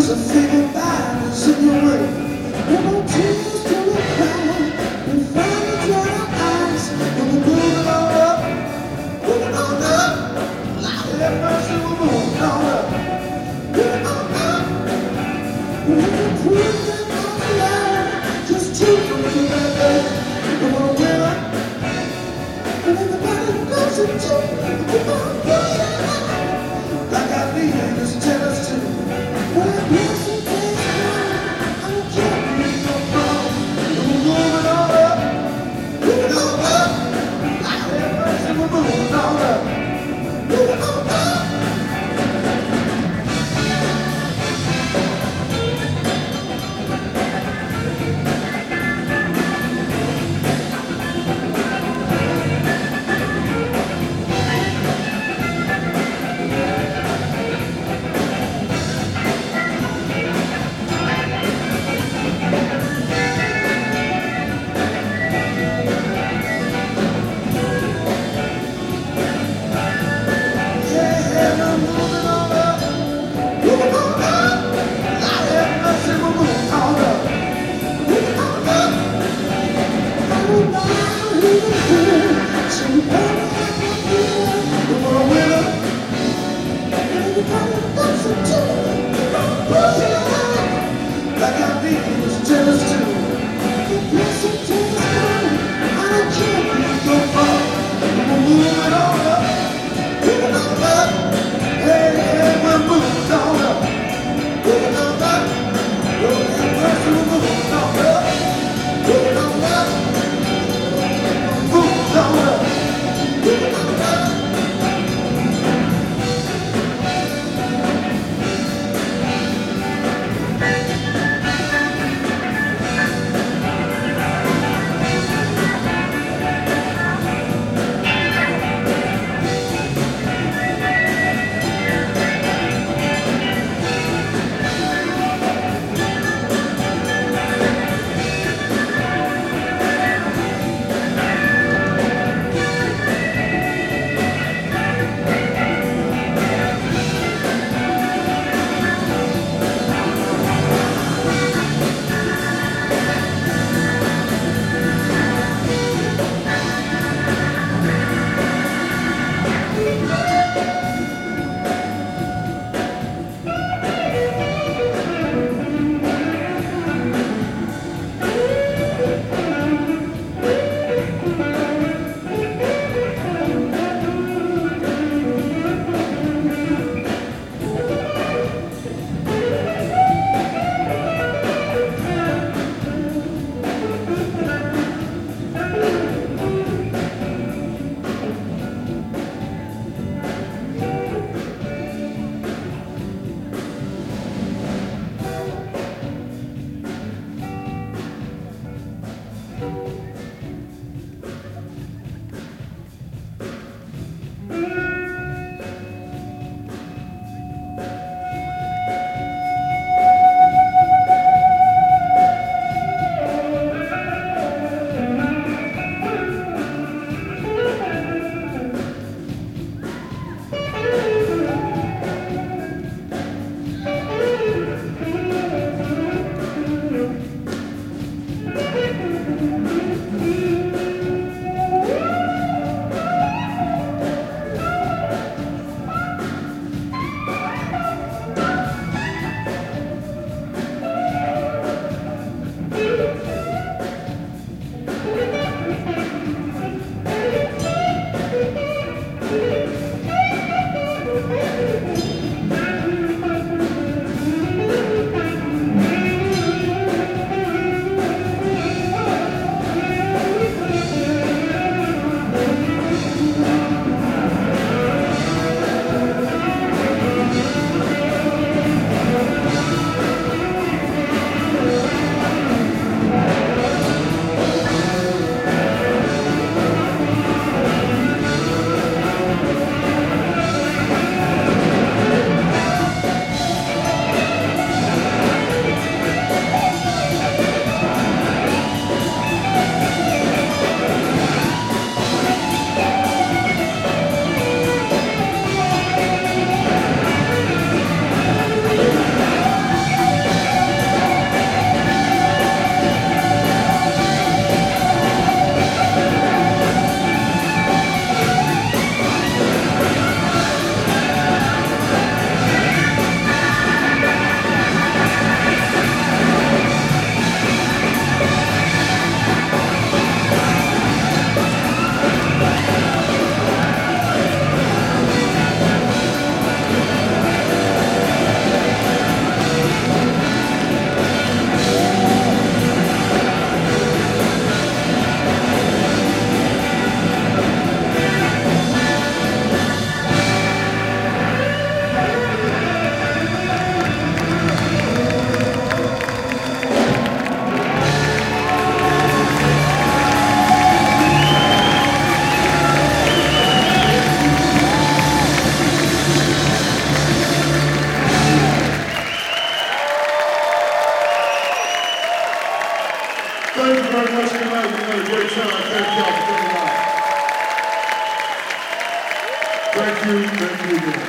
So say goodbye and send your way. No more tears to the crown. We finally dry our eyes. And we're moving on up, moving on up. Lord have mercy, we're moving on up, moving on up. We can prove that I'm alive. Just two from the baby. We wanna win up, and everybody knows it too. We wanna win up. Like I need you, just tell us to. When I miss it, it's gone. I don't care if you go wrong. We're moving on up, moving on up. Lord have mercy, we're moving on up, moving on up. very much tonight. You did a great job. Thank y'all for coming out. Thank you again.